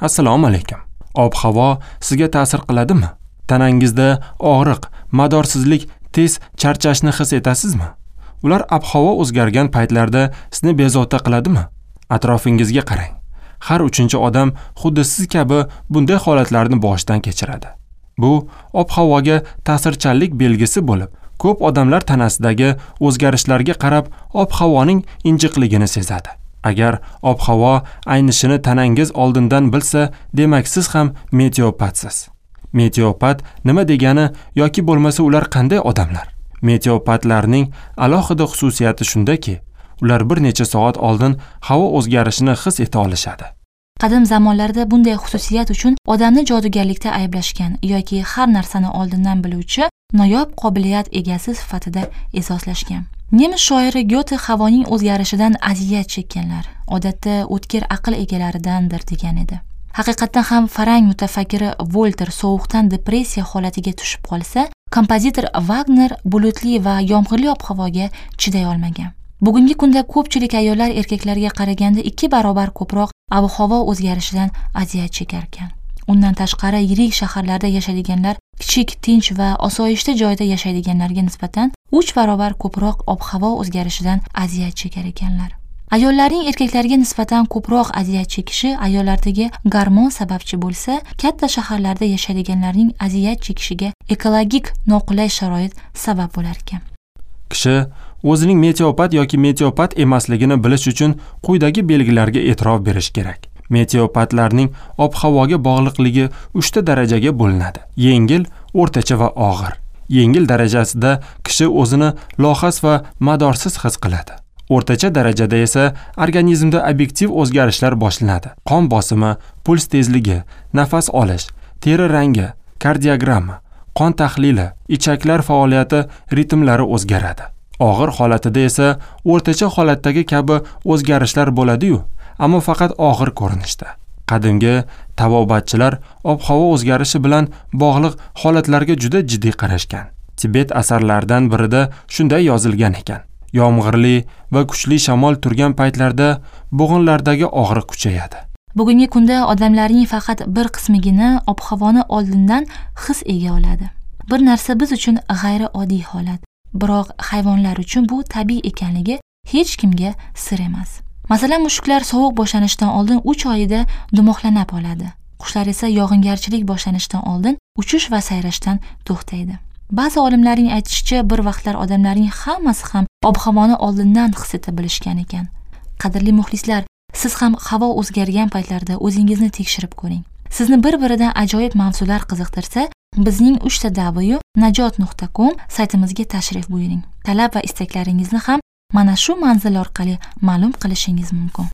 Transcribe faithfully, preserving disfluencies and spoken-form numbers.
Assalomu alaykum. Ob-havo sizga ta'sir qiladimi? Tanangizda og'riq, madorsizlik, tez charchashni his etasizmi? Ular ob-havo o'zgargan paytlarda sizni bezovta qiladimi? Atrofingizga qarang. Har uchinchi odam xuddi siz kabi bunday holatlarni boshdan kechiradi. Bu ob-havoga ta'sirchanlik belgisi bo'lib, ko'p odamlar tanasidagi o'zgarishlarga qarab ob-havoning injiqligini sezadi. Agar ob-havo aynishini tanangiz oldindan bilsa, demak siz ham meteopatsiz. Meteopat nima degani yoki bo'lmasa ular qanday odamlar? Meteopatlarning alohida xususiyati shundaki, ular bir necha soat oldin havo o'zgarishini his eta olishadi. Qadim zamonlarda bunday xususiyat uchun odamni jodugarlikda ayblashgan yoki har narsani oldindan biluvchi noyob qobiliyat egasi sifatida e'zozlashgan. Nemis shoiri Goethe havoning o'zgarishidan aziyat chekkanlar, odatda o'tkir aql egalaridandir degan edi. Haqiqatan ham farang mutafakkiri Volter sovuqdan depressiya holatiga tushib qolsa, kompozitor Wagner bulutli va yomg'irli ob-havoga chiday olmagan. Bugungi kunda ko'pchilik ayollar erkaklarga qaraganda ikki barobar ko'proq ob-havo o'zgarishidan aziyat chekar ekan. Undan tashqari yirik shaharlarda yashaydiganlar kichik, tinch va osoyishta joyda yashaydiganlarga nisbatan uch barobar ko'proq ob-havo o'zgarishidan aziyat chekar ekanlar. Ayollarning erkaklarga nisbatan ko'proq aziyat chekishi ayollardagi gormon sababchi bo'lsa, katta shaharlarda yashaydiganlarning aziyat chekishiga ekologik noqulay sharoit sabab bo'lar ekan. Kishi o'zining meteopat yoki meteopat emasligini bilish uchun quyidagi belgilarga e'tirof berish kerak. Meteopatlarning ob-havoga bog'liqligi uchta darajaga bo'linadi: yengil, o'rtacha va og'ir. Yengil darajasida kishi o'zini lohas va madorsiz his qiladi. O'rtacha darajada esa organizmda obyektiv o'zgarishlar boshlanadi. Qon bosimi, puls tezligi, nafas olish, teri rangi, kardiogramma, qon tahlili, ichaklar faoliyati ritmlari o'zgaradi. Og'ir holatida esa o'rtacha holatdagi kabi o'zgarishlar bo'ladi-yu, ammo faqat og'ir ko'rinishda. Qadimgi tabobatchilar ob-havo o'zgarishi bilan bog'liq holatlarga juda jiddiy qarashgan. Tibet asarlaridan birida shunday yozilgan ekan: yomg'irli va kuchli shamol turgan paytlarda bo'g'inlardagi og'riq kuchayadi. Bugungi kunda odamlarning faqat bir qismigina ob-havoni oldindan his ega oladi. Bir narsa biz uchun g'ayrioddiy holat, biroq hayvonlar uchun bu tabiiy ekanligi hech kimga sir emas. Masalan, mushuklar sovuq boshlanishidan oldin uch oyida dumoqlanib oladi. Qushlar esa yog'ingarchilik boshlanishidan oldin uchish va sayrashdan to'xtaydi. Ba'zi olimlarning aytishicha, bir vaqtlar odamlarning hammasi ham ob-havoni oldindan his eta bilishgan ekan. Qadrli muxlislar, siz ham havo o'zgargan paytlarda o'zingizni tekshirib ko'ring. Sizni bir-biridan ajoyib mavzular qiziqtirsa, bizning uch ta w najot nuqta com saytimizga tashrif buyuring. Talab va istaklaringizni ham mana shu manzil orqali ma'lum qilishingiz mumkin.